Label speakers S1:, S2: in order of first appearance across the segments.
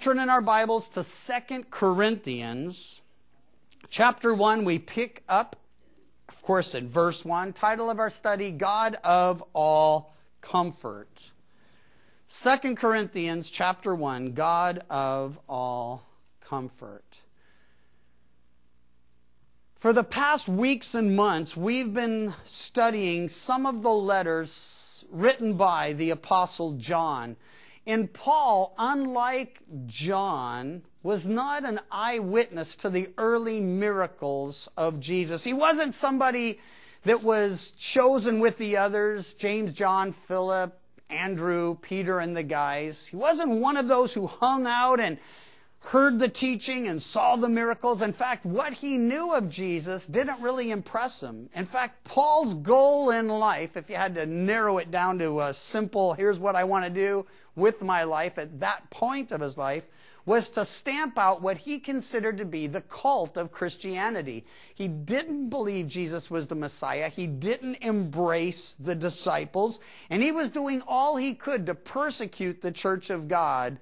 S1: turn in our Bibles to 2 Corinthians. Chapter 1, we pick up, of course, in verse 1. Title of our study, God of All Comfort. 2 Corinthians chapter 1, God of All Comfort. For the past weeks and months, we've been studying some of the letters written by the Apostle John. And Paul, unlike John, was not an eyewitness to the early miracles of Jesus. He wasn't somebody that was chosen with the others, James, John, Philip, Andrew, Peter, and the guys. He wasn't one of those who hung out and heard the teaching and saw the miracles. In fact, what he knew of Jesus didn't really impress him. In fact, Paul's goal in life, if you had to narrow it down to a simple, here's what I want to do with my life at that point of his life, was to stamp out what he considered to be the cult of Christianity. He didn't believe Jesus was the Messiah. He didn't embrace the disciples. And he was doing all he could to persecute the church of God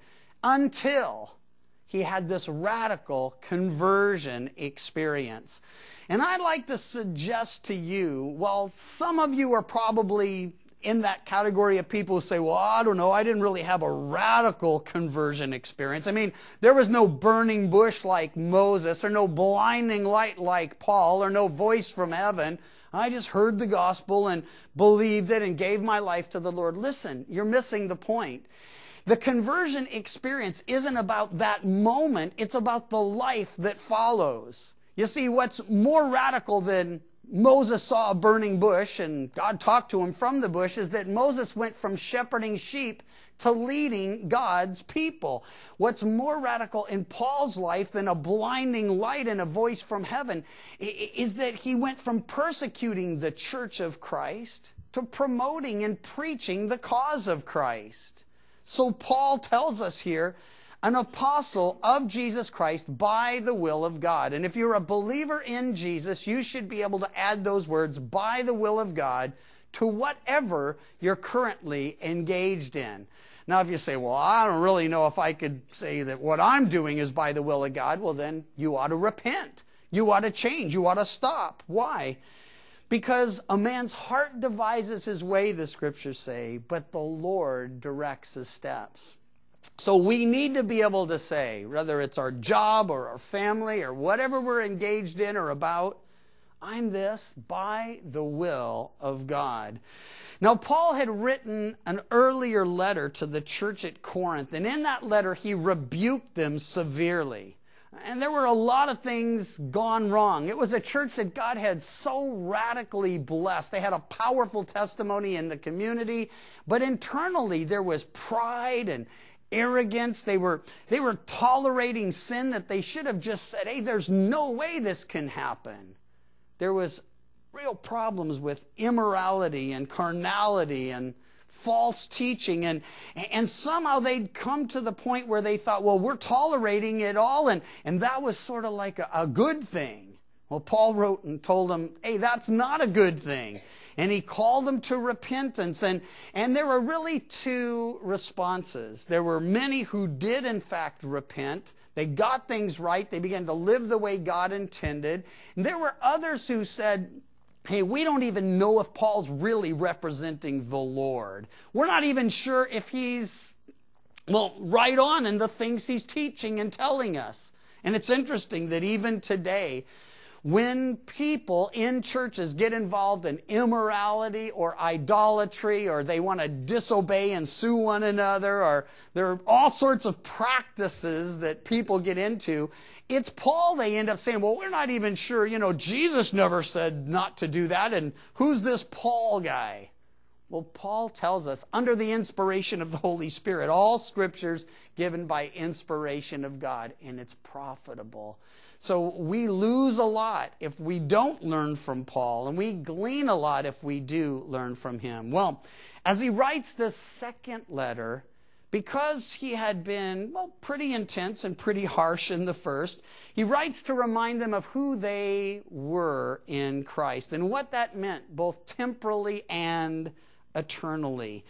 S1: until he had this radical conversion experience. And I'd like to suggest to you, well, some of you are probably in that category of people who say, well, I don't know, I didn't really have a radical conversion experience. I mean, there was no burning bush like Moses, or no blinding light like Paul, or no voice from heaven. I just heard the gospel and believed it and gave my life to the Lord. Listen, you're missing the point. The conversion experience isn't about that moment. It's about the life that follows. You see, what's more radical than Moses saw a burning bush and God talked to him from the bush is that Moses went from shepherding sheep to leading God's people. What's more radical in Paul's life than a blinding light and a voice from heaven is that he went from persecuting the church of Christ to promoting and preaching the cause of Christ. So Paul tells us here, an apostle of Jesus Christ by the will of God. And if you're a believer in Jesus, you should be able to add those words, by the will of God, to whatever you're currently engaged in. Now, if you say, well, I don't really know if I could say that what I'm doing is by the will of God, well, then you ought to repent. You ought to change. You ought to stop. Why? Because a man's heart devises his way, the scriptures say, but the Lord directs his steps. So we need to be able to say, whether it's our job or our family or whatever we're engaged in or about, I'm this by the will of God. Now, Paul had written an earlier letter to the church at Corinth, and in that letter he rebuked them severely. And there were a lot of things gone wrong. It was a church that God had so radically blessed. They had a powerful testimony in the community, but internally there was pride and arrogance. They were tolerating sin that they should have just said, hey, there's no way this can happen. There was real problems with immorality and carnality and false teaching, and somehow they'd come to the point where they thought, well, we're tolerating it all, and that was sort of like a good thing. Well, Paul wrote and told them, hey, that's not a good thing. And he called them to repentance, and there were really two responses. There were many who did, in fact, repent. They got things right. They began to live the way God intended. And there were others who said, hey, we don't even know if Paul's really representing the Lord. We're not even sure if he's, well, right on in the things he's teaching and telling us. And it's interesting that even today, when people in churches get involved in immorality or idolatry, or they want to disobey and sue one another, or there are all sorts of practices that people get into, it's Paul they end up saying, well, we're not even sure, Jesus never said not to do that, and who's this Paul guy? Well, Paul tells us, under the inspiration of the Holy Spirit, all scriptures given by inspiration of God, and it's profitable. So we lose a lot if we don't learn from Paul, and we glean a lot if we do learn from him. Well, as he writes this second letter, because he had been, pretty intense and pretty harsh in the first, he writes to remind them of who they were in Christ and what that meant, both temporally and eternally.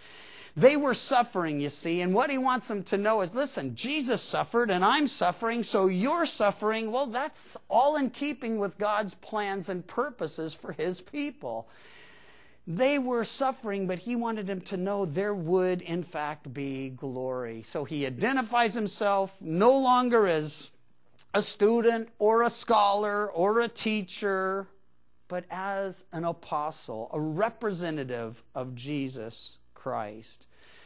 S1: They were suffering, you see, and what he wants them to know is, listen, Jesus suffered and I'm suffering, so you're suffering. Well, that's all in keeping with God's plans and purposes for his people. They were suffering, but he wanted them to know there would, in fact, be glory. So he identifies himself no longer as a student or a scholar or a teacher, but as an apostle, a representative of Jesus Christ.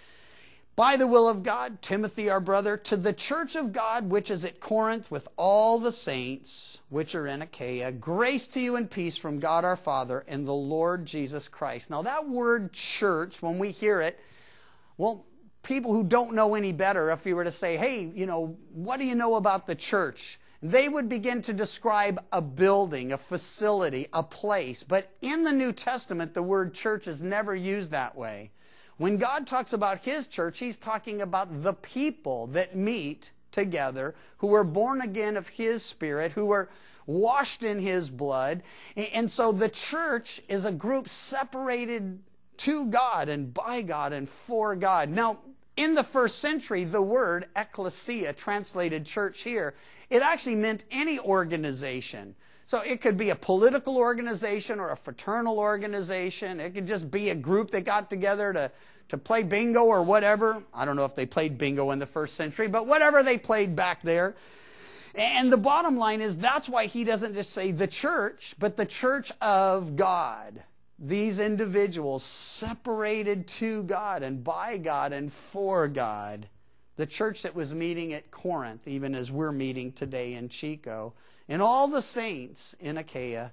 S1: By the will of God, Timothy, our brother, to the church of God, which is at Corinth, with all the saints which are in Achaia, grace to you and peace from God our Father and the Lord Jesus Christ. Now that word church, when we hear it, well, people who don't know any better, if you were to say, hey, what do you know about the church? They would begin to describe a building, a facility, a place. But in the New Testament, the word church is never used that way. When God talks about his church, he's talking about the people that meet together, who are born again of his Spirit, who are washed in his blood. And so the church is a group separated to God and by God and for God. Now, in the first century, the word ecclesia, translated church here, it actually meant any organization. So it could be a political organization or a fraternal organization. It could just be a group that got together to play bingo or whatever. I don't know if they played bingo in the first century, but whatever they played back there. And the bottom line is that's why he doesn't just say the church, but the church of God. These individuals separated to God and by God and for God. The church that was meeting at Corinth, even as we're meeting today in Chico. And all the saints in Achaia,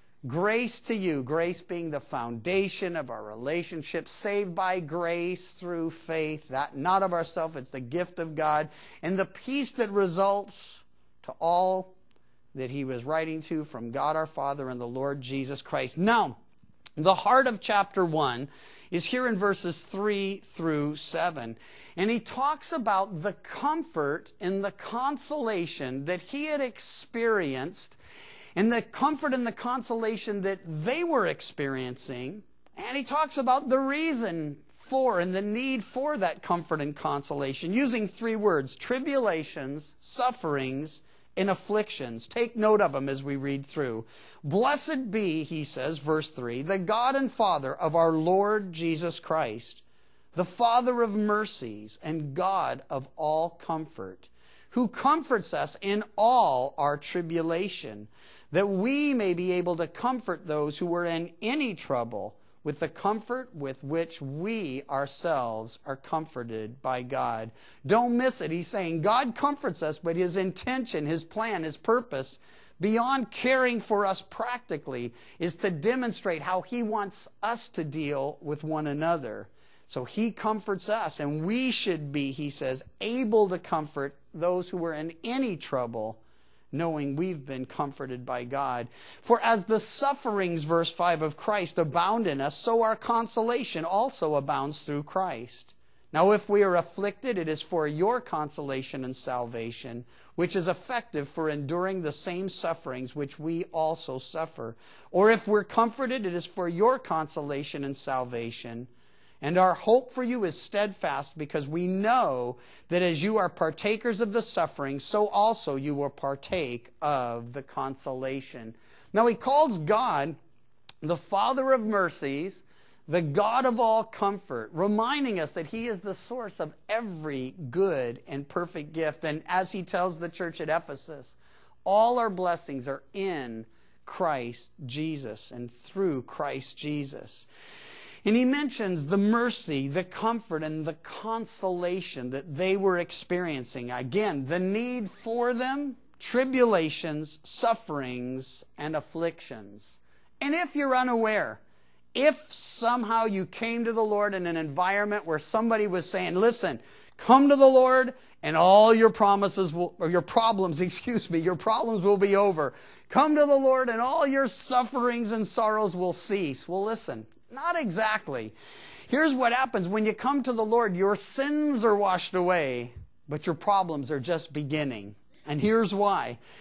S1: grace to you, grace being the foundation of our relationship, saved by grace through faith, that not of ourselves, it's the gift of God, and the peace that results to all that he was writing to from God our Father and the Lord Jesus Christ. Now, the heart of chapter 1 is here in verses 3 through 7. And he talks about the comfort and the consolation that he had experienced, and the comfort and the consolation that they were experiencing. And he talks about the reason for and the need for that comfort and consolation, using 3 words: tribulations, sufferings, and afflictions. Take note of them as we read through. Blessed be, he says, verse 3, the God and Father of our Lord Jesus Christ, the Father of mercies and God of all comfort, who comforts us in all our tribulation, that we may be able to comfort those who are in any trouble with the comfort with which we ourselves are comforted by God. Don't miss it. He's saying God comforts us, but his intention, his plan, his purpose, beyond caring for us practically, is to demonstrate how he wants us to deal with one another. So he comforts us, and we should be, he says, able to comfort those who are in any trouble, knowing we've been comforted by God. For as the sufferings, verse 5, of Christ abound in us, so our consolation also abounds through Christ. Now if we are afflicted, it is for your consolation and salvation, which is effective for enduring the same sufferings which we also suffer. Or if we're comforted, it is for your consolation and salvation. And our hope for you is steadfast, because we know that as you are partakers of the suffering, so also you will partake of the consolation. Now he calls God the Father of mercies, the God of all comfort, reminding us that he is the source of every good and perfect gift. And as he tells the church at Ephesus, all our blessings are in Christ Jesus and through Christ Jesus. And he mentions the mercy, the comfort, and the consolation that they were experiencing. Again, the need for them, tribulations, sufferings, and afflictions. And if you're unaware, if somehow you came to the Lord in an environment where somebody was saying, listen, come to the Lord and all your promises will, or your problems, your problems will be over. Come to the Lord and all your sufferings and sorrows will cease. Well, listen. Not exactly. Here's what happens when you come to the Lord. Your sins are washed away, but your problems are just beginning. And here's why.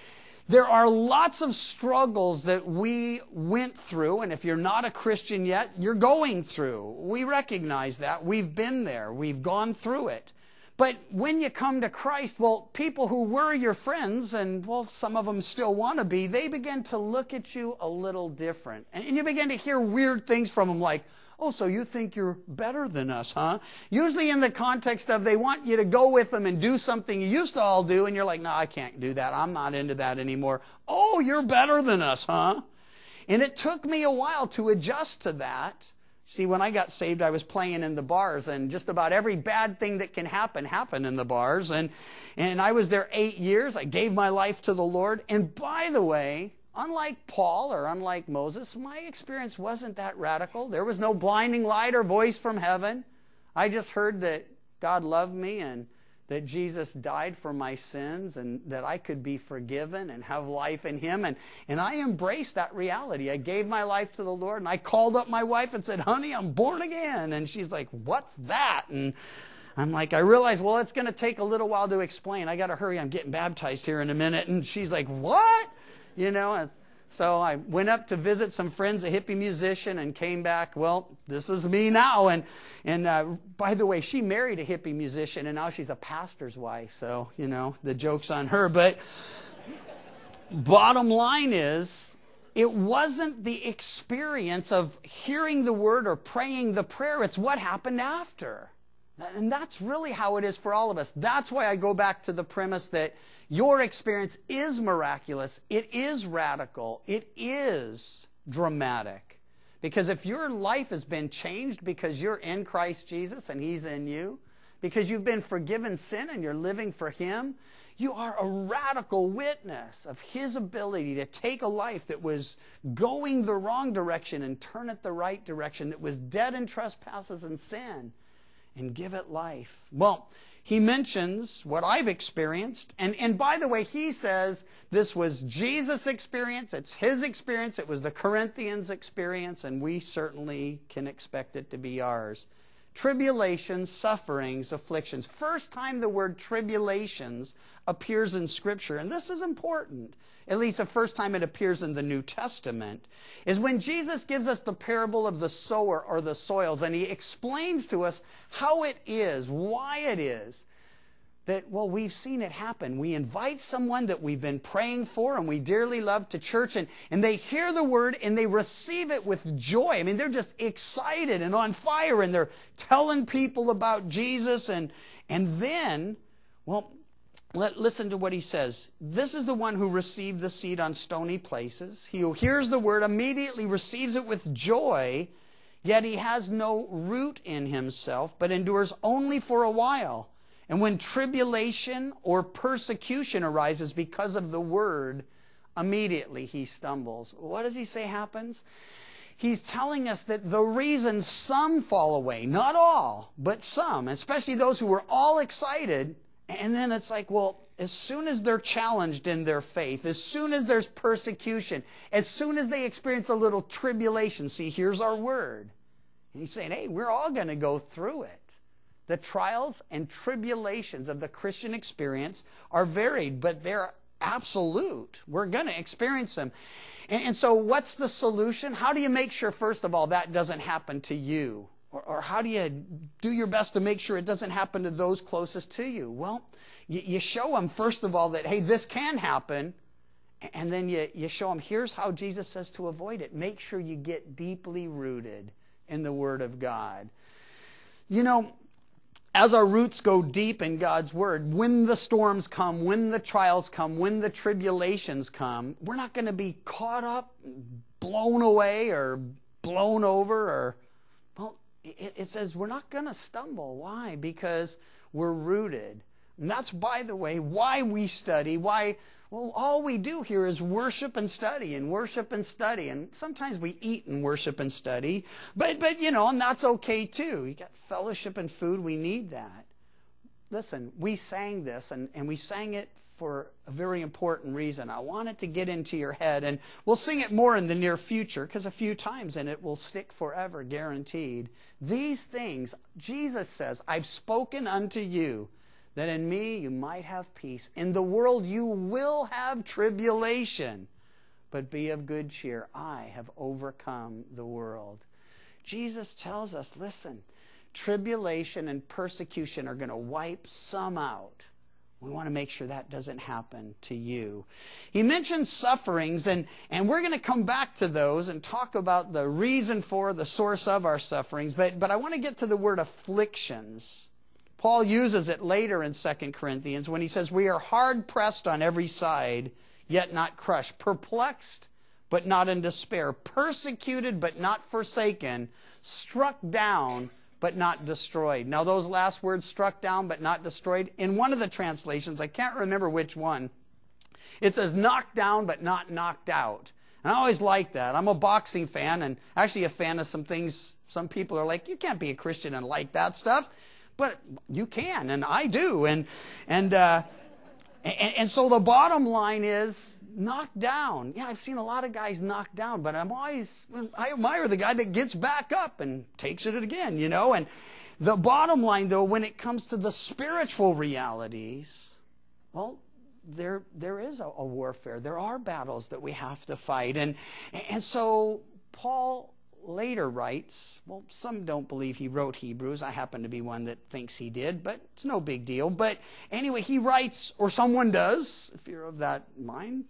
S1: There are lots of struggles that we went through, and if you're not a Christian yet, you're going through. We recognize that. We've been there. We've gone through it. But when you come to Christ, well, people who were your friends, and well, some of them still want to be, they begin to look at you a little different. And you begin to hear weird things from them like, oh, so you think you're better than us, huh? Usually in the context of they want you to go with them and do something you used to all do, and you're like, no, I can't do that. I'm not into that anymore. Oh, you're better than us, huh? And it took me a while to adjust to that. See, when I got saved, I was playing in the bars, and just about every bad thing that can happen happened in the bars. And I was there 8 years. I gave my life to the Lord. And by the way, unlike Paul or unlike Moses, my experience wasn't that radical. There was no blinding light or voice from heaven. I just heard that God loved me and that Jesus died for my sins and that I could be forgiven and have life in Him. And I embraced that reality. I gave my life to the Lord, and I called up my wife and said, honey, I'm born again. And she's like, what's that? And I'm like, I realized, well, it's going to take a little while to explain. I got to hurry. I'm getting baptized here in a minute. And she's like, what? You know, so I went up to visit some friends, a hippie musician, and came back, well, this is me now. And by the way, she married a hippie musician, and now she's a pastor's wife. So, you know, the joke's on her. But bottom line is, it wasn't the experience of hearing the word or praying the prayer. It's what happened after. And that's really how it is for all of us. That's why I go back to the premise that your experience is miraculous. It is radical. It is dramatic. Because if your life has been changed because you're in Christ Jesus and He's in you, because you've been forgiven sin and you're living for Him, you are a radical witness of His ability to take a life that was going the wrong direction and turn it the right direction, that was dead in trespasses and sin, and give it life. Well, he mentions what I've experienced. And by the way, he says this was Jesus' experience. It's his experience. It was the Corinthians' experience. And we certainly can expect it to be ours. Tribulations, sufferings, afflictions. First time the word tribulations appears in Scripture, and this is important, at least the first time it appears in the New Testament, is when Jesus gives us the parable of the sower or the soils, and He explains to us how it is, why it is, that, well, we've seen it happen. We invite someone that we've been praying for and we dearly love to church, and they hear the word and they receive it with joy. I mean, they're just excited and on fire, and they're telling people about Jesus. And then, well, listen to what he says. This is the one who received the seed on stony places. He who hears the word immediately receives it with joy, yet he has no root in himself, but endures only for a while. And when tribulation or persecution arises because of the word, immediately he stumbles. What does he say happens? He's telling us that the reason some fall away, not all, but some, especially those who were all excited, and then it's like, well, as soon as they're challenged in their faith, as soon as there's persecution, as soon as they experience a little tribulation, see, here's our word. And he's saying, hey, we're all going to go through it. The trials and tribulations of the Christian experience are varied, but they're absolute. We're going to experience them. And so what's the solution? How do you make sure, first of all, that doesn't happen to you? Or how do you do your best to make sure it doesn't happen to those closest to you? Well, you show them, first of all, that, hey, this can happen. And then you show them, here's how Jesus says to avoid it. Make sure you get deeply rooted in the Word of God. You know, as our roots go deep in God's Word, when the storms come, when the trials come, when the tribulations come, we're not going to be caught up, blown away, or blown over, or, well, it says we're not going to stumble. Why? Because we're rooted. And that's, by the way, why we study, why, well, all we do here is worship and study and worship and study. And sometimes we eat and worship and study. But you know, and that's okay too. You got fellowship and food. We need that. Listen, we sang this, and we sang it for a very important reason. I want it to get into your head. And we'll sing it more in the near future, because a few times, and it will stick forever, guaranteed. These things, Jesus says, I've spoken unto you, that in me you might have peace. In the world you will have tribulation, but be of good cheer. I have overcome the world. Jesus tells us, listen, tribulation and persecution are going to wipe some out. We want to make sure that doesn't happen to you. He mentions sufferings, and we're going to come back to those and talk about the reason for, the source of our sufferings. But I want to get to the word afflictions. Paul uses it later in 2 Corinthians when he says, we are hard pressed on every side, yet not crushed, perplexed, but not in despair, persecuted, but not forsaken, struck down, but not destroyed. Now those last words, struck down but not destroyed, in one of the translations, I can't remember which one, it says knocked down but not knocked out. And I always like that. I'm a boxing fan and actually a fan of some things. Some people are like, you can't be a Christian and like that stuff. But you can, and I do. And so the bottom line is knocked down. Yeah, I've seen a lot of guys knocked down, but I admire the guy that gets back up and takes it again, you know. And the bottom line, though, when it comes to the spiritual realities, well, there is a warfare. There are battles that we have to fight. And so Paul later writes, well, some don't believe he wrote Hebrews. I happen to be one that thinks he did, but it's no big deal. But anyway, he writes, or someone does, if you're of that mind,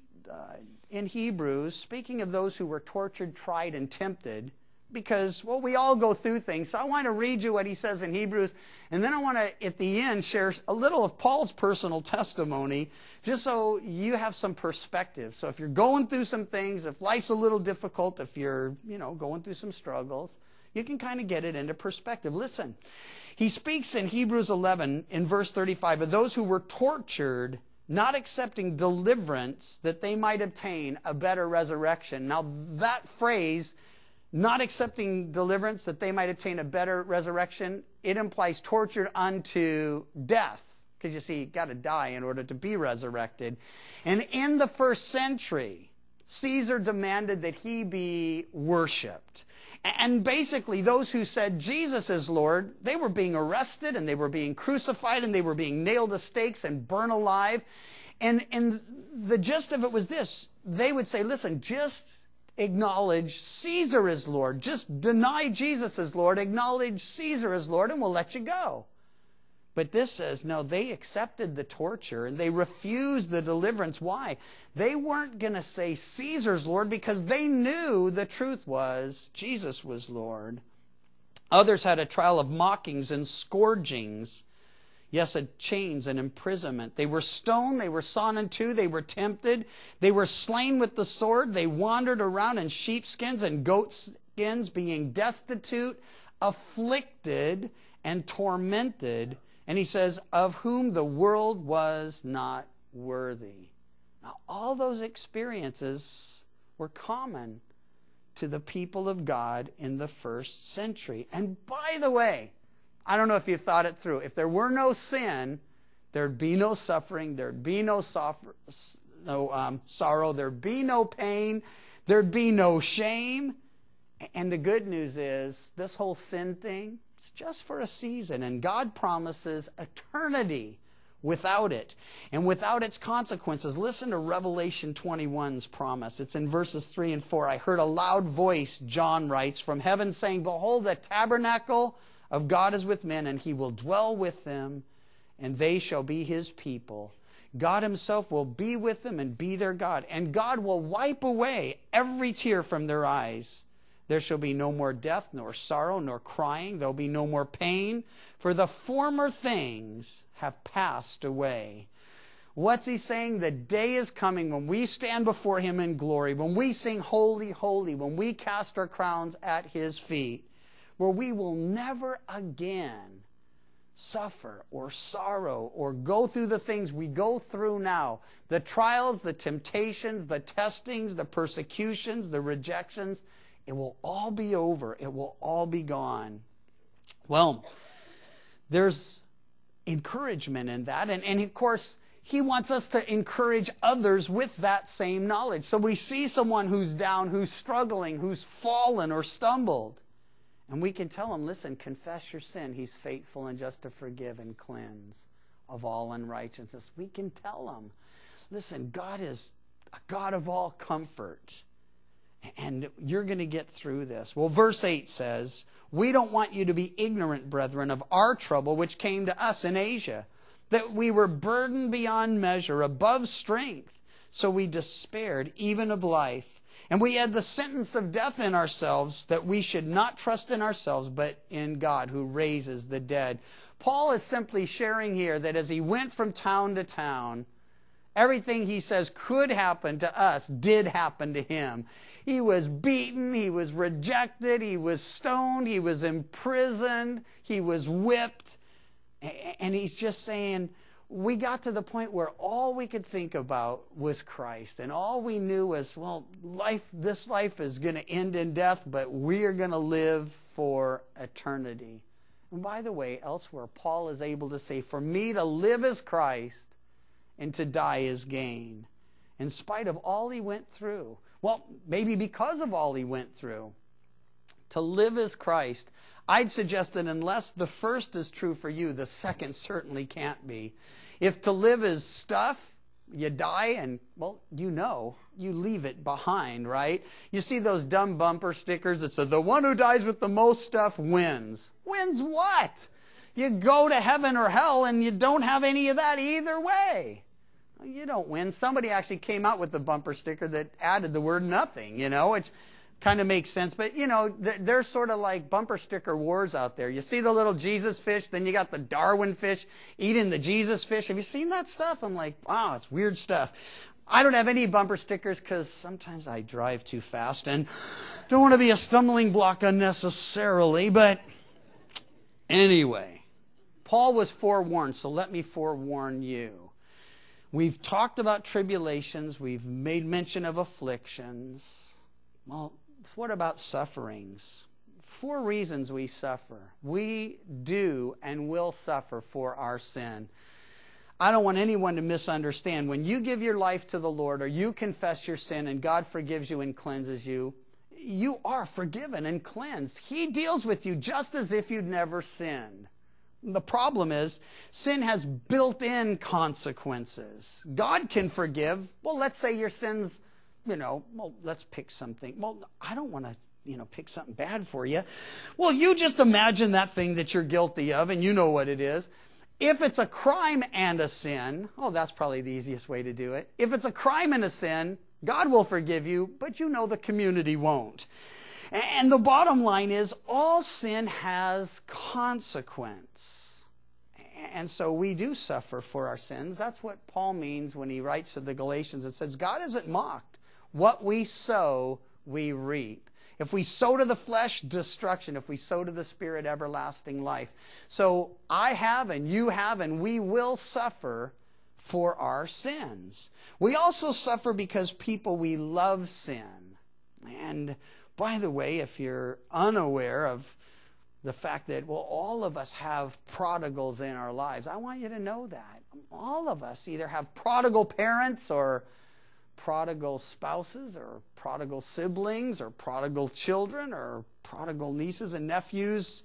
S1: in Hebrews, speaking of those who were tortured, tried, and tempted, because, well, we all go through things. So I want to read you what he says in Hebrews, and then I want to, at the end, share a little of Paul's personal testimony, just so you have some perspective. So if you're going through some things, if life's a little difficult, if you're, going through some struggles, you can kind of get it into perspective. Listen, he speaks in Hebrews 11, in verse 35, of those who were tortured, not accepting deliverance, that they might obtain a better resurrection. Now, that phrase, not accepting deliverance, that they might obtain a better resurrection, it implies tortured unto death. Because you see, you got to die in order to be resurrected. And in the first century, Caesar demanded that he be worshipped. And basically, those who said Jesus is Lord, they were being arrested and they were being crucified and they were being nailed to stakes and burned alive. And the gist of it was this. They would say, listen, just acknowledge Caesar is Lord. Just deny Jesus as Lord. Acknowledge Caesar as Lord and we'll let you go. But this says, no, they accepted the torture and they refused the deliverance. Why? They weren't going to say Caesar's Lord because they knew the truth was Jesus was Lord. Others had a trial of mockings and scourgings. Yes, chains and imprisonment. They were stoned, they were sawn in two, they were tempted, they were slain with the sword, they wandered around in sheepskins and goatskins, being destitute, afflicted, and tormented. And he says, of whom the world was not worthy. Now, all those experiences were common to the people of God in the first century. And by the way, I don't know if you thought it through. If there were no sin, there'd be no suffering, there'd be no sorrow, there'd be no pain, there'd be no shame. And the good news is, this whole sin thing, it's just for a season, and God promises eternity without it and without its consequences. Listen to Revelation 21's promise. It's in verses 3 and 4. I heard a loud voice, John writes, from heaven saying, behold, the tabernacle of God is with men, and he will dwell with them, and they shall be his people. God himself will be with them and be their God, and God will wipe away every tear from their eyes. There shall be no more death, nor sorrow, nor crying. There will be no more pain, for the former things have passed away. What's he saying? The day is coming when we stand before him in glory, when we sing holy, holy, when we cast our crowns at his feet, where we will never again suffer or sorrow or go through the things we go through now. The trials, the temptations, the testings, the persecutions, the rejections. It will all be over. It will all be gone. Well, there's encouragement in that. And of course, he wants us to encourage others with that same knowledge. So we see someone who's down, who's struggling, who's fallen or stumbled. And we can tell him, listen, confess your sin. He's faithful and just to forgive and cleanse. of all unrighteousness. We can tell them, listen, God is a God of all comfort. And you're going to get through this. Well, verse 8 says, we don't want you to be ignorant, brethren, of our trouble which came to us in Asia, that we were burdened beyond measure, above strength. So we despaired even of life. And we had the sentence of death in ourselves, that we should not trust in ourselves, but in God who raises the dead. Paul is simply sharing here that as he went from town to town, everything he says could happen to us did happen to him. He was beaten, he was rejected, he was stoned, he was imprisoned, he was whipped. And he's just saying, we got to the point where all we could think about was Christ. And all we knew was, well, this life is going to end in death, but we are going to live for eternity. And by the way, elsewhere, Paul is able to say, for me to live is Christ, and to die is gain. In spite of all he went through. Well, maybe because of all he went through. To live is Christ. I'd suggest that unless the first is true for you, the second certainly can't be. If to live is stuff, you die and, well, you leave it behind, right? You see those dumb bumper stickers that say, the one who dies with the most stuff wins. Wins what? You go to heaven or hell and you don't have any of that either way. You don't win. Somebody actually came out with the bumper sticker that added the word nothing, which kind of makes sense. But, there's sort of like bumper sticker wars out there. You see the little Jesus fish, then you got the Darwin fish eating the Jesus fish. Have you seen that stuff? I'm like, wow, it's weird stuff. I don't have any bumper stickers because sometimes I drive too fast and don't want to be a stumbling block unnecessarily. But anyway, Paul was forewarned, so let me forewarn you. We've talked about tribulations. We've made mention of afflictions. Well, what about sufferings? 4 reasons we suffer. We do and will suffer for our sin. I don't want anyone to misunderstand. When you give your life to the Lord or you confess your sin and God forgives you and cleanses you, you are forgiven and cleansed. He deals with you just as if you'd never sinned. The problem is, sin has built-in consequences. God can forgive. Well, let's say your sins, let's pick something. Well, I don't want to, pick something bad for you. Well, you just imagine that thing that you're guilty of, and you know what it is. If it's a crime and a sin, that's probably the easiest way to do it. If it's a crime and a sin, God will forgive you, but the community won't. And the bottom line is, all sin has consequence. And so we do suffer for our sins. That's what Paul means when he writes to the Galatians. It says, God isn't mocked. What we sow, we reap. If we sow to the flesh, destruction. If we sow to the Spirit, everlasting life. So I have and you have and we will suffer for our sins. We also suffer because people we love sin. And by the way, if you're unaware of the fact that, all of us have prodigals in our lives, I want you to know that. All of us either have prodigal parents or prodigal spouses or prodigal siblings or prodigal children or prodigal nieces and nephews.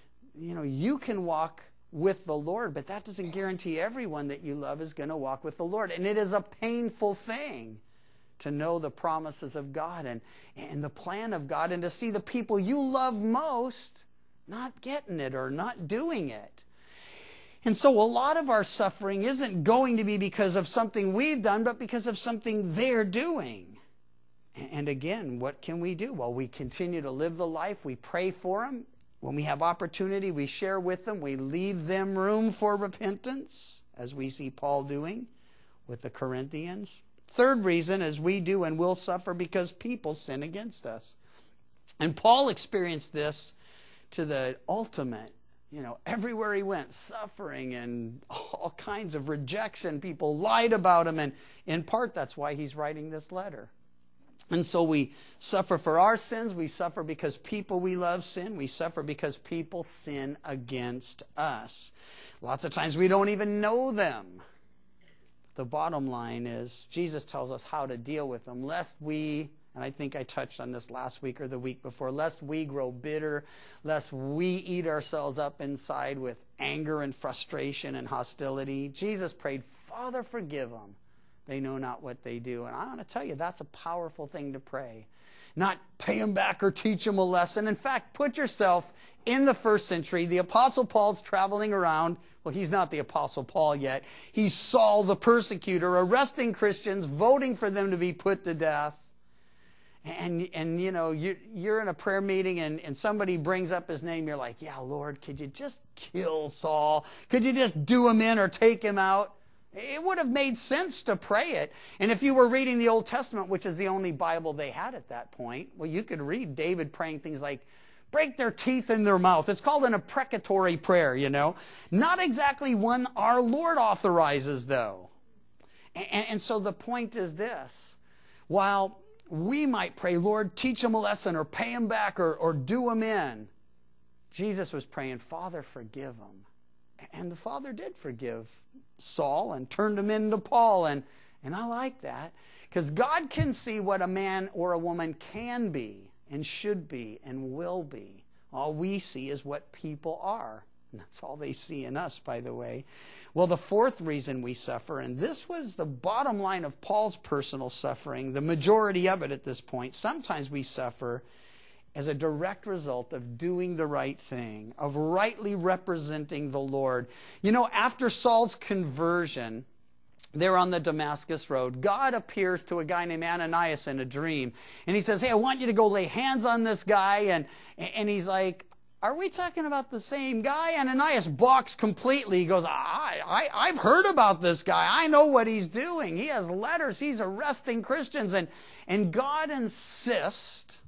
S1: You can walk with the Lord, but that doesn't guarantee everyone that you love is going to walk with the Lord. And it is a painful thing to know the promises of God and the plan of God, and to see the people you love most not getting it or not doing it. And so a lot of our suffering isn't going to be because of something we've done, but because of something they're doing. And again, what can we do? Well, we continue to live the life. We pray for them. When we have opportunity, we share with them. We leave them room for repentance, as we see Paul doing with the Corinthians. Third reason is we do and will suffer because people sin against us. And Paul experienced this to the ultimate. Everywhere he went, suffering and all kinds of rejection. People lied about him, and in part that's why he's writing this letter. And so we suffer for our sins. We suffer because people we love sin. We suffer because people sin against us. Lots of times we don't even know them. The bottom line is Jesus tells us how to deal with them, lest we, And I think I touched on this last week or the week before. Lest we grow bitter, lest we eat ourselves up inside with anger and frustration and hostility. Jesus prayed, Father, forgive them. They know not what they do. And I want to tell you, that's a powerful thing to pray. Not pay them back or teach them a lesson. In fact, put yourself in the first century. The Apostle Paul's traveling around. Well, he's not the Apostle Paul yet. He's Saul the persecutor, arresting Christians, voting for them to be put to death. And you know, you're in a prayer meeting and somebody brings up his name. You're like, yeah, Lord, could you just kill Saul? Could you just do him in or take him out? It would have made sense to pray it. And if you were reading the Old Testament, which is the only Bible they had at that point, well, you could read David praying things like, break their teeth in their mouth. It's called an imprecatory prayer, you know. Not exactly one our Lord authorizes, though. And so the point is this. While we might pray, Lord, teach them a lesson or pay them back or do them in, Jesus was praying, Father, forgive them. And the Father did forgive Saul and turned him into Paul. And I like that because God can see what a man or a woman can be and should be and will be. All we see is what people are. And that's all they see in us, by the way. Well, the fourth reason we suffer, and this was the bottom line of Paul's personal suffering, the majority of it at this point, sometimes we suffer as a direct result of doing the right thing, of rightly representing the Lord. You know, after Saul's conversion, they're on the Damascus road. God appears to a guy named Ananias in a dream. And he says, hey, I want you to go lay hands on this guy. And he's like, are we talking about the same guy? Ananias balks completely. He goes, I've heard about this guy. I know what he's doing. He has letters. He's arresting Christians. And God insists.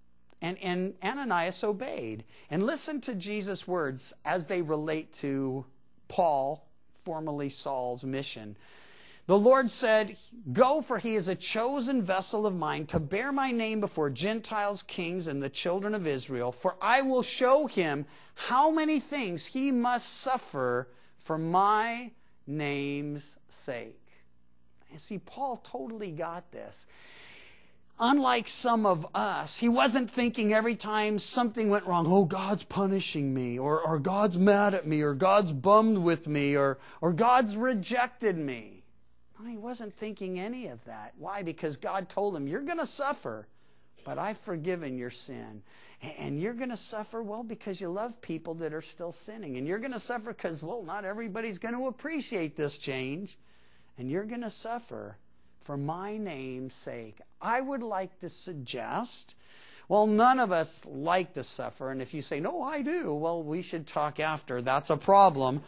S1: And Ananias obeyed. And listen to Jesus' words as they relate to Paul, formerly Saul's mission. The Lord said, go, for he is a chosen vessel of mine to bear my name before Gentiles, kings, and the children of Israel. For I will show him how many things he must suffer for my name's sake. And see, Paul totally got this. Unlike some of us, he wasn't thinking every time something went wrong, oh, God's punishing me, or God's mad at me, or God's bummed with me, or God's rejected me. No, he wasn't thinking any of that. Why? Because God told him, you're going to suffer, but I've forgiven your sin. And you're going to suffer, well, because you love people that are still sinning. And you're going to suffer because, well, not everybody's going to appreciate this change. And you're going to suffer for my name's sake. I would like to suggest, well, none of us like to suffer. And if you say, no, I do, well, we should talk after. That's a problem.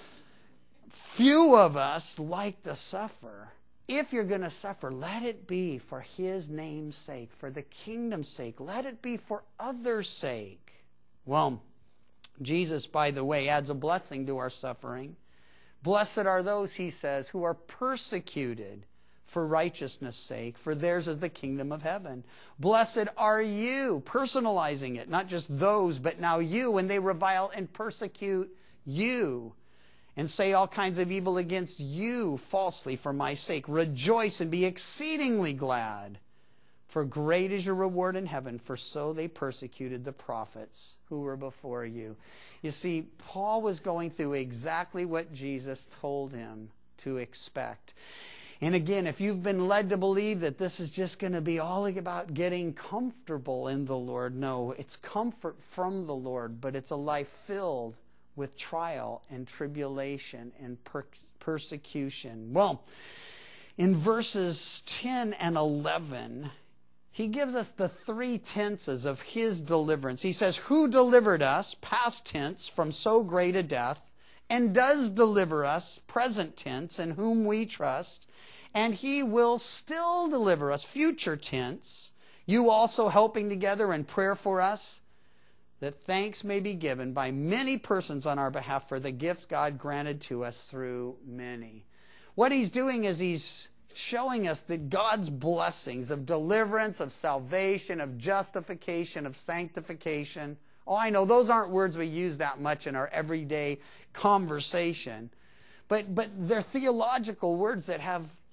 S1: Few of us like to suffer. If you're going to suffer, let it be for his name's sake, for the kingdom's sake. Let it be for others' sake. Well, Jesus, by the way, adds a blessing to our suffering. Blessed are those, he says, who are persecuted for righteousness' sake, for theirs is the kingdom of heaven. Blessed are you, personalizing it, not just those, but now you, when they revile and persecute you and say all kinds of evil against you falsely for my sake. Rejoice and be exceedingly glad, for great is your reward in heaven, for so they persecuted the prophets who were before you. You see, Paul was going through exactly what Jesus told him to expect. And again, if you've been led to believe that this is just going to be all about getting comfortable in the Lord, no, it's comfort from the Lord, but it's a life filled with trial and tribulation and persecution. Well, in verses 10 and 11, he gives us the three tenses of his deliverance. He says, who delivered us, past tense, from so great a death, and does deliver us, present tense, in whom we trust, and he will still deliver us, future tense, you also helping together in prayer for us, that thanks may be given by many persons on our behalf for the gift God granted to us through many. What he's doing is he's showing us that God's blessings of deliverance, of salvation, of justification, of sanctification. Oh, I know those aren't words we use that much in our everyday conversation. But they're theological words that have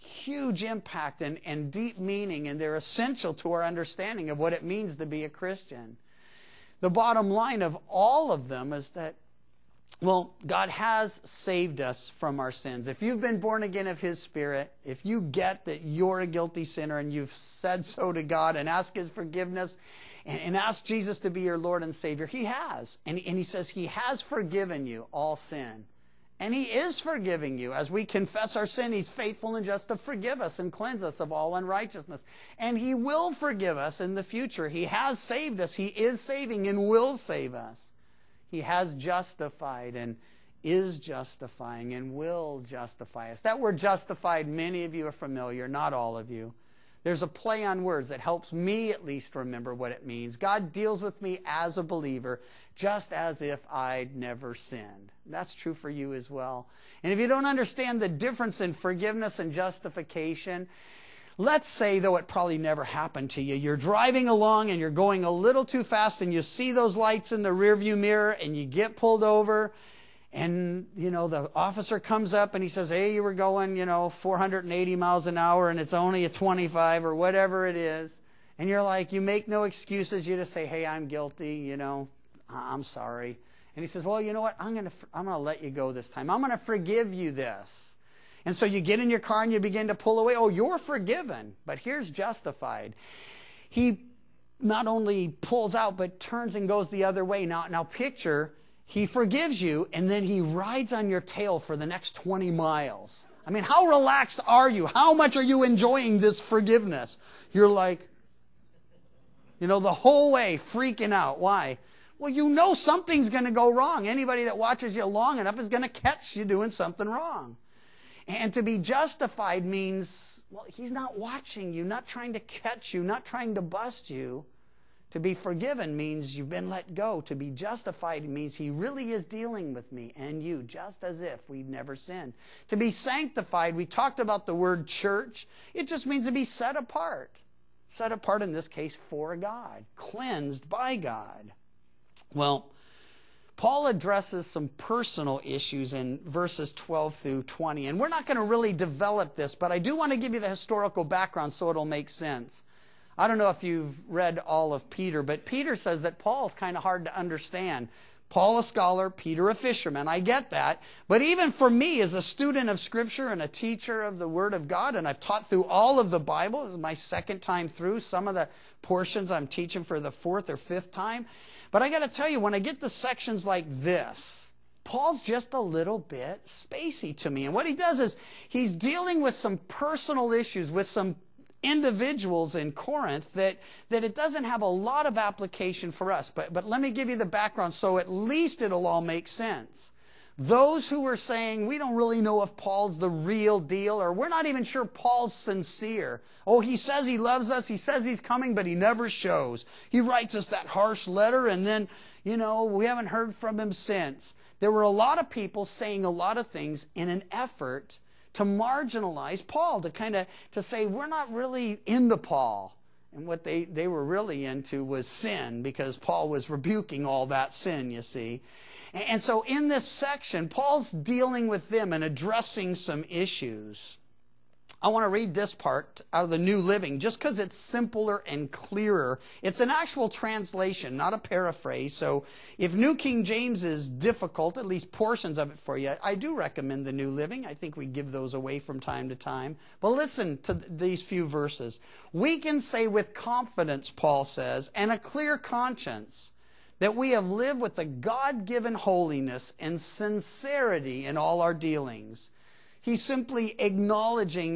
S1: huge impact and deep meaning, and they're essential to our understanding of what it means to be a Christian. The bottom line of all of them is that, well, God has saved us from our sins. If you've been born again of His Spirit, if you get that you're a guilty sinner and you've said so to God and asked His forgiveness and asked Jesus to be your Lord and Savior, He has. And He says He has forgiven you all sin. And He is forgiving you. As we confess our sin, He's faithful and just to forgive us and cleanse us of all unrighteousness. And He will forgive us in the future. He has saved us. He is saving and will save us. He has justified and is justifying and will justify us. That word justified, many of you are familiar, not all of you. There's a play on words that helps me at least remember what it means. God deals with me as a believer just as if I'd never sinned. That's true for you as well. And if you don't understand the difference in forgiveness and justification, let's say, though it probably never happened to you, you're driving along and you're going a little too fast and you see those lights in the rearview mirror and you get pulled over. And, the officer comes up and he says, hey, you were going, 480 miles an hour and it's only a 25 or whatever it is. And you're like, you make no excuses. You just say, hey, I'm guilty, I'm sorry. And he says, well, you know what? I'm going to let you go this time. I'm going to forgive you this. And so you get in your car and you begin to pull away. Oh, you're forgiven. But here's justified. He not only pulls out, but turns and goes the other way. Now picture, He forgives you, and then He rides on your tail for the next 20 miles. I mean, how relaxed are you? How much are you enjoying this forgiveness? You're like, the whole way freaking out. Why? Well, something's going to go wrong. Anybody that watches you long enough is going to catch you doing something wrong. And to be justified means, well, He's not watching you, not trying to catch you, not trying to bust you. To be forgiven means you've been let go. To be justified means He really is dealing with me and you, just as if we'd never sinned. To be sanctified, we talked about the word church. It just means to be set apart. Set apart in this case for God. Cleansed by God. Well, Paul addresses some personal issues in verses 12 through 20. And we're not going to really develop this, but I do want to give you the historical background so it'll make sense. I don't know if you've read all of Peter, but Peter says that Paul's kind of hard to understand. Paul a scholar, Peter a fisherman. I get that. But even for me as a student of Scripture and a teacher of the Word of God, and I've taught through all of the Bible, this is my second time through. Some of the portions I'm teaching for the fourth or fifth time. But I got to tell you, when I get to sections like this, Paul's just a little bit spacey to me. And what he does is he's dealing with some personal issues, with some individuals in Corinth that it doesn't have a lot of application for us. But let me give you the background so at least it'll all make sense. Those who were saying, we don't really know if Paul's the real deal, or we're not even sure Paul's sincere. Oh, he says he loves us, he says he's coming, but he never shows. He writes us that harsh letter, and then, we haven't heard from him since. There were a lot of people saying a lot of things in an effort to marginalize Paul, to say, we're not really into Paul. And what they were really into was sin, because Paul was rebuking all that sin, you see. And so in this section, Paul's dealing with them and addressing some issues. I want to read this part out of the New Living, just because it's simpler and clearer. It's an actual translation, not a paraphrase. So if New King James is difficult, at least portions of it for you, I do recommend the New Living. I think we give those away from time to time. But listen to these few verses. We can say with confidence, Paul says, and a clear conscience, that we have lived with a God-given holiness and sincerity in all our dealings. He's simply acknowledging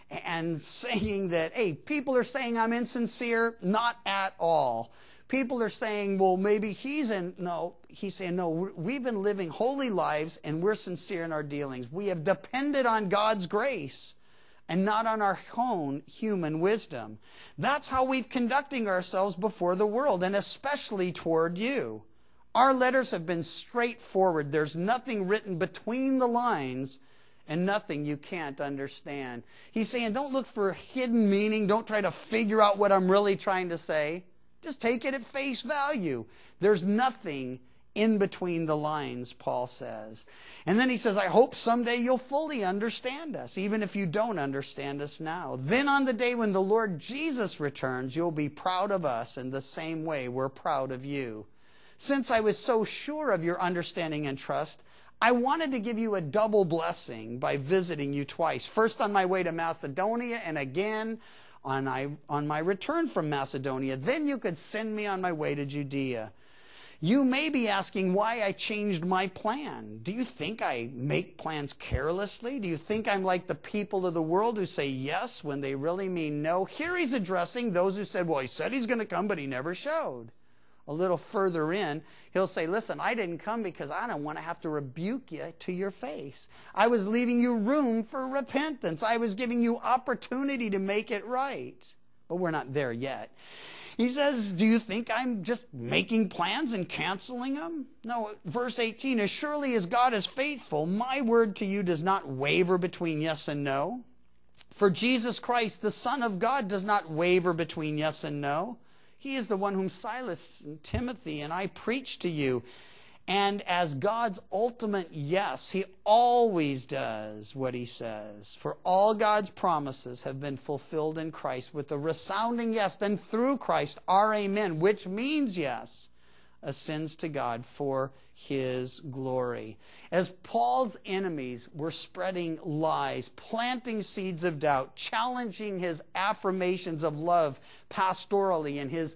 S1: and saying that, hey, people are saying I'm insincere. Not at all. People are saying, well, maybe he's saying, no, we've been living holy lives and we're sincere in our dealings. We have depended on God's grace and not on our own human wisdom. That's how we've conducting ourselves before the world, and especially toward you. Our letters have been straightforward. There's nothing written between the lines and nothing you can't understand. He's saying, don't look for hidden meaning. Don't try to figure out what I'm really trying to say. Just take it at face value. There's nothing in between the lines, Paul says. And then he says, I hope someday you'll fully understand us, even if you don't understand us now. Then on the day when the Lord Jesus returns, you'll be proud of us in the same way we're proud of you. Since I was so sure of your understanding and trust, I wanted to give you a double blessing by visiting you twice. First on my way to Macedonia and again on my return from Macedonia. Then you could send me on my way to Judea. You may be asking why I changed my plan. Do you think I make plans carelessly? Do you think I'm like the people of the world who say yes when they really mean no? Here he's addressing those who said, well, he said he's going to come, but he never showed. A little further in, he'll say, listen, I didn't come because I don't want to have to rebuke you to your face. I was leaving you room for repentance. I was giving you opportunity to make it right. But we're not there yet. He says, do you think I'm just making plans and canceling them? No, verse 18, as surely as God is faithful, my word to you does not waver between yes and no. For Jesus Christ, the Son of God, does not waver between yes and no. He is the one whom Silas and Timothy and I preach to you. And as God's ultimate yes, he always does what he says. For all God's promises have been fulfilled in Christ with a resounding yes. Then through Christ, our amen, which means yes, ascends to God for his glory. As Paul's enemies were spreading lies, planting seeds of doubt, challenging his affirmations of love pastorally and his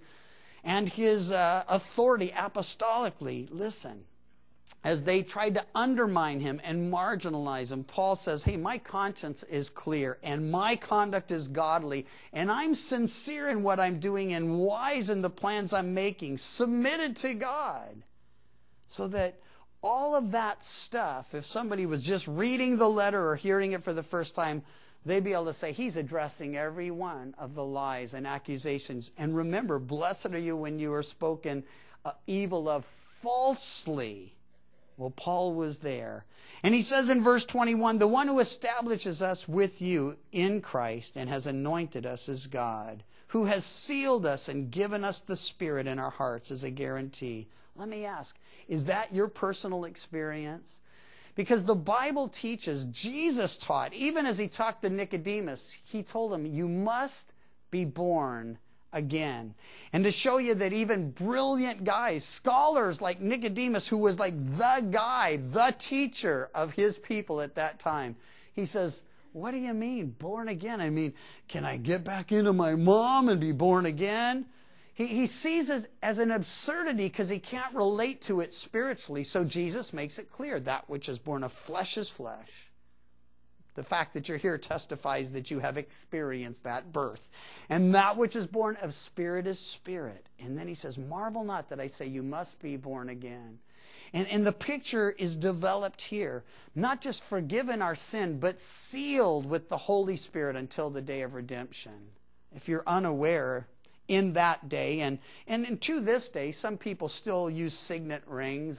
S1: authority apostolically, listen, as they tried to undermine him and marginalize him, Paul says, hey, my conscience is clear and my conduct is godly and I'm sincere in what I'm doing and wise in the plans I'm making, submitted to God. So that all of that stuff, if somebody was just reading the letter or hearing it for the first time, they'd be able to say, he's addressing every one of the lies and accusations. And remember, blessed are you when you are spoken evil of falsely. Well, Paul was there. And he says in verse 21, the one who establishes us with you in Christ and has anointed us is God, who has sealed us and given us the Spirit in our hearts as a guarantee. Let me ask, is that your personal experience? Because the Bible teaches, Jesus taught, even as he talked to Nicodemus, he told him, you must be born again. And to show you that even brilliant guys, scholars like Nicodemus, who was like the guy, the teacher of his people at that time, he says, what do you mean, born again? I mean, can I get back into my mom and be born again? He sees it as an absurdity because he can't relate to it spiritually. So Jesus makes it clear, that which is born of flesh is flesh. The fact that you're here testifies that you have experienced that birth. And that which is born of spirit is spirit. And then he says, marvel not that I say you must be born again. And the picture is developed here. Not just forgiven our sin, but sealed with the Holy Spirit until the day of redemption. If you're unaware, in that day, and to this day, some people still use signet rings,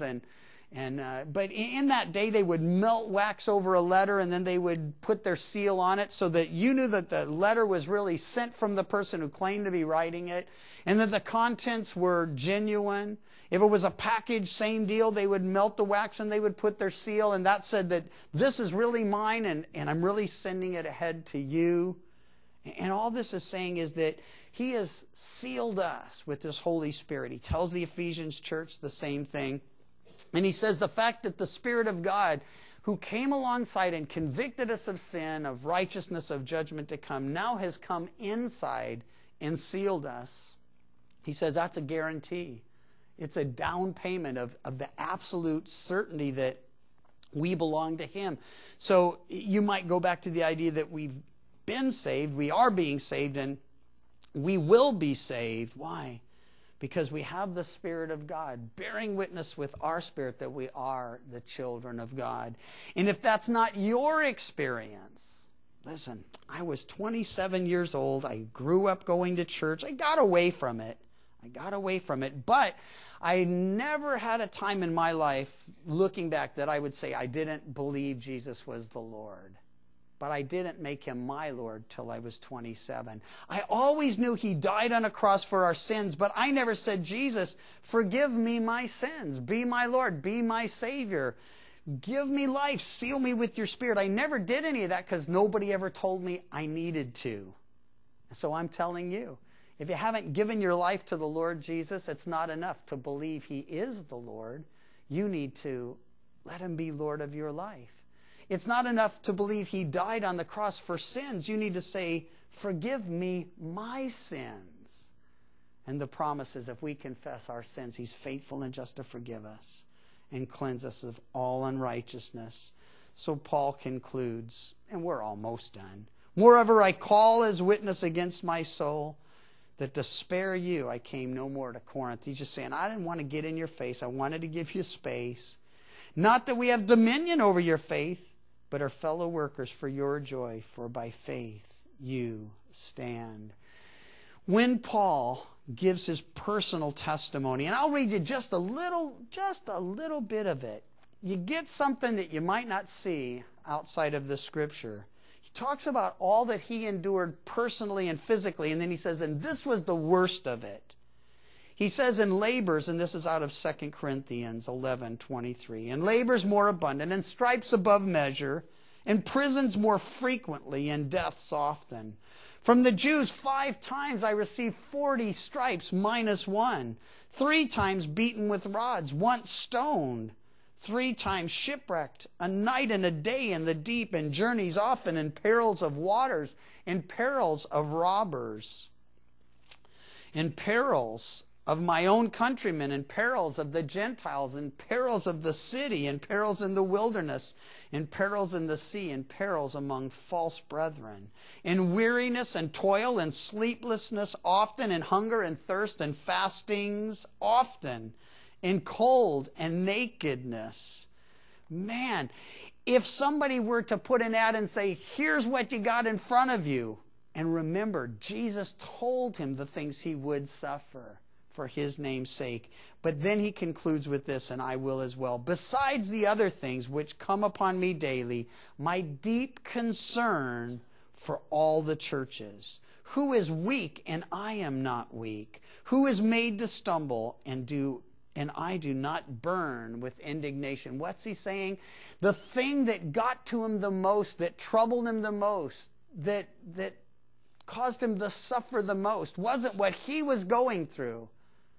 S1: but in that day they would melt wax over a letter and then they would put their seal on it so that you knew that the letter was really sent from the person who claimed to be writing it and that the contents were genuine. If it was a package, same deal, they would melt the wax and they would put their seal, and that said that this is really mine and I'm really sending it ahead to you. And all this is saying is that he has sealed us with his Holy Spirit. He tells the Ephesians church the same thing. And he says the fact that the Spirit of God, who came alongside and convicted us of sin, of righteousness, of judgment to come, now has come inside and sealed us. He says that's a guarantee. It's a down payment of the absolute certainty that we belong to him. So you might go back to the idea that we've been saved, we are being saved, and we will be saved. Why? Because we have the Spirit of God bearing witness with our spirit that we are the children of God. And if that's not your experience, listen, I was 27 years old. I grew up going to church. I got away from it. But I never had a time in my life, looking back, that I would say I didn't believe Jesus was the Lord. but I didn't make him my Lord till I was 27. I always knew he died on a cross for our sins, but I never said, Jesus, forgive me my sins. Be my Lord. Be my Savior. Give me life. Seal me with your Spirit. I never did any of that because nobody ever told me I needed to. So I'm telling you, if you haven't given your life to the Lord Jesus, it's not enough to believe he is the Lord. You need to let him be Lord of your life. It's not enough to believe he died on the cross for sins. You need to say, forgive me my sins. And the promise is if we confess our sins, he's faithful and just to forgive us and cleanse us of all unrighteousness. So Paul concludes, and we're almost done. Moreover, I call as witness against my soul that to spare you I came no more to Corinth. He's just saying, I didn't want to get in your face. I wanted to give you space. Not that we have dominion over your faith, but are fellow workers for your joy, for by faith you stand. When Paul gives his personal testimony, and I'll read you just a little bit of it, you get something that you might not see outside of the scripture. He talks about all that he endured personally and physically, and then he says, and this was the worst of it. He says in labors, and this is out of 2 Corinthians 11:23, in labors more abundant, and stripes above measure, in prisons more frequently, and deaths often. From the Jews 5 times I received 40 stripes minus 1, 3 times beaten with rods, once stoned, 3 times shipwrecked, a night and a day in the deep, and journeys often, in perils of waters, in perils of robbers, in perils of my own countrymen, in perils of the Gentiles, in perils of the city, in perils in the wilderness, in perils in the sea, in perils among false brethren, in weariness and toil and sleeplessness, often in hunger and thirst and fastings, often in cold and nakedness. Man, if somebody were to put an ad and say, here's what you got in front of you, and remember, Jesus told him the things he would suffer for his name's sake. But then he concludes with this, and I will as well. Besides the other things which come upon me daily, my deep concern for all the churches. Who is weak and I am not weak? Who is made to stumble and I do not burn with indignation? What's he saying? The thing that got to him the most, that troubled him the most, that caused him to suffer the most, wasn't what he was going through,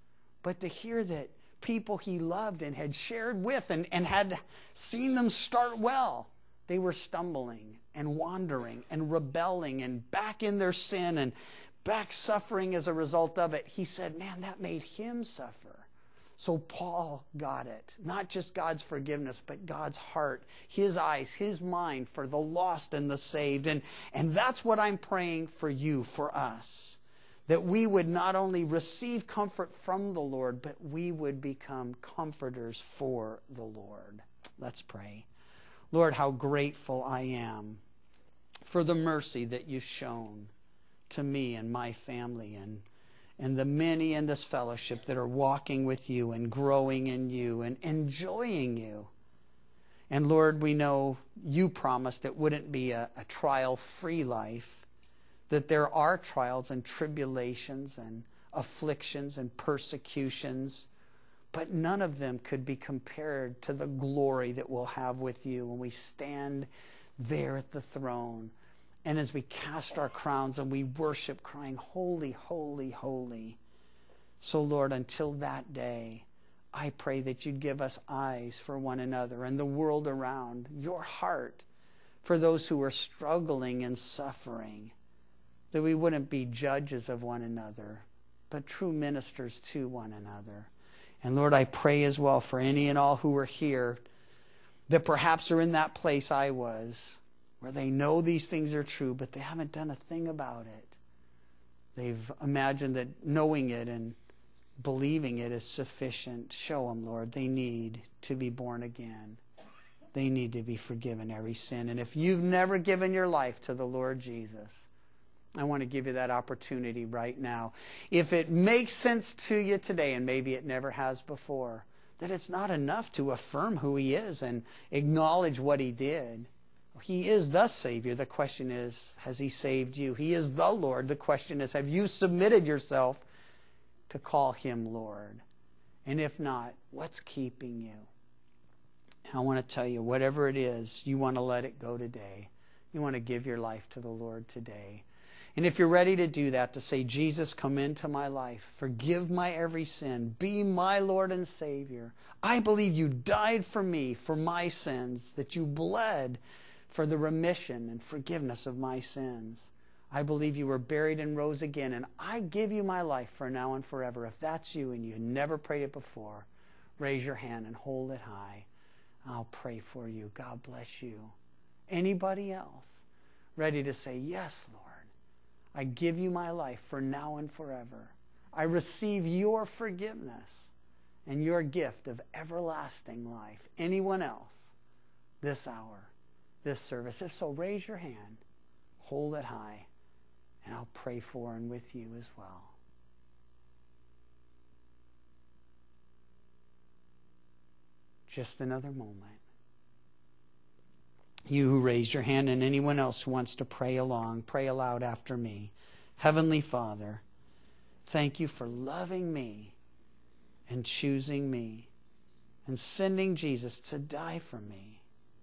S1: but to hear that people he loved and had shared with and had seen them start well, they were stumbling and wandering and rebelling and back in their sin and back suffering as a result of it. He said, man, that made him suffer. So Paul got it. Not just God's forgiveness, but God's heart, his eyes, his mind for the lost and the saved. And that's what I'm praying for you, for us. That we would not only receive comfort from the Lord, but we would become comforters for the Lord. Let's pray. Lord, how grateful I am for the mercy that you've shown to me and my family and the many in this fellowship that are walking with you and growing in you and enjoying you. And Lord, we know you promised it wouldn't be a trial-free life, that there are trials and tribulations and afflictions and persecutions, but none of them could be compared to the glory that we'll have with you when we stand there at the throne. And as we cast our crowns and we worship, crying, holy, holy, holy. So Lord, until that day, I pray that you'd give us eyes for one another and the world around, your heart for those who are struggling and suffering, that we wouldn't be judges of one another, but true ministers to one another. And Lord, I pray as well for any and all who are here that perhaps are in that place I was, where they know these things are true, but they haven't done a thing about it. They've imagined that knowing it and believing it is sufficient. Show them, Lord, they need to be born again. They need to be forgiven every sin. And if you've never given your life to the Lord Jesus, I want to give you that opportunity right now. If it makes sense to you today, and maybe it never has before, that it's not enough to affirm who he is and acknowledge what he did. He is the Savior. The question is, has He saved you? He is the Lord. The question is, have you submitted yourself to call Him Lord? And if not, what's keeping you? And I want to tell you, whatever it is, you want to let it go today. You want to give your life to the Lord today. And if you're ready to do that, to say, Jesus, come into my life. Forgive my every sin. Be my Lord and Savior. I believe you died for me, for my sins, that you bled for the remission and forgiveness of my sins. I believe you were buried and rose again, and I give you my life for now and forever. If that's you and you never prayed it before, raise your hand and hold it high. I'll pray for you. God bless you. Anybody else ready to say, yes, Lord, I give you my life for now and forever. I receive your forgiveness and your gift of everlasting life. Anyone else this hour, this service? If so, raise your hand, hold it high, and I'll pray for and with you as well. Just another moment. You who raised your hand and anyone else who wants to pray along, pray aloud after me. Heavenly Father, thank you for loving me and choosing me and sending Jesus to die for me.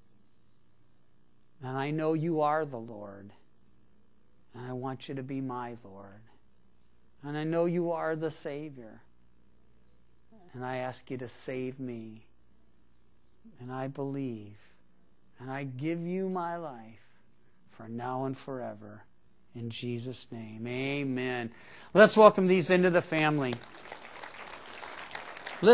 S1: And I know you are the Lord, and I want you to be my Lord. And I know you are the Savior, and I ask you to save me. And I believe, and I give you my life for now and forever. In Jesus' name, amen. Let's welcome these into the family.